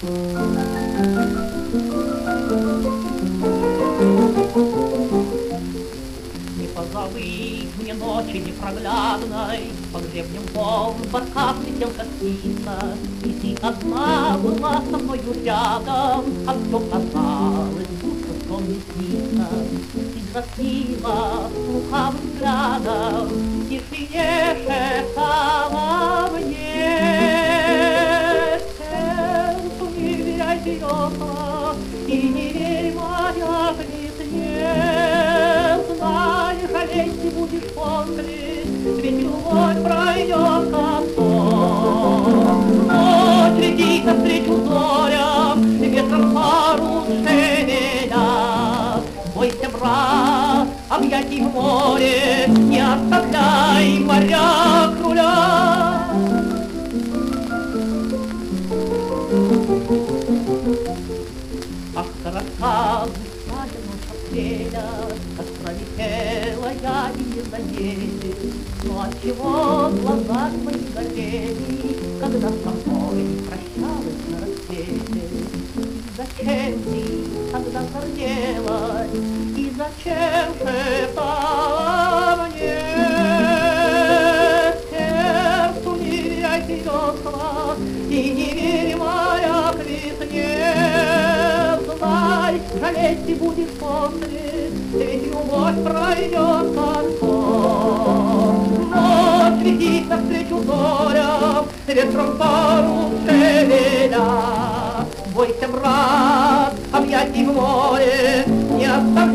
Не позовы мне ночи непроглядной, по гребням волн в барках летел как птица, и ты одна была со мною рядом, а все казалось, будто сон не снится. Ты красива лукавым взглядом, в тишине шептала мне: сердцу не веряй береза, и не верь, моя весне. Знай, жалеть ты будешь после, ведь любовь пройдет как сон. Ночь летит навстречу зорям, ветром парус шевеля. Бойся, брат, объятий в море, не оставляй моряк руля. Ах, рассказы садя ночь апреля, как пролетела я и не заметил. Но отчего глаза мои горели, когда со мной прощалась на рассвете? Зачем ты тогда зарделась, и зачем шептала мне? Сердцу не веряй береза, и не верь, моя к весне. Знай, жалеть ты будешь после, ведь любовь пройдет как сон. Ночь летит навстречу зорям, ветром парус шевеля. Бойся, брат, объятий в море, не оставляй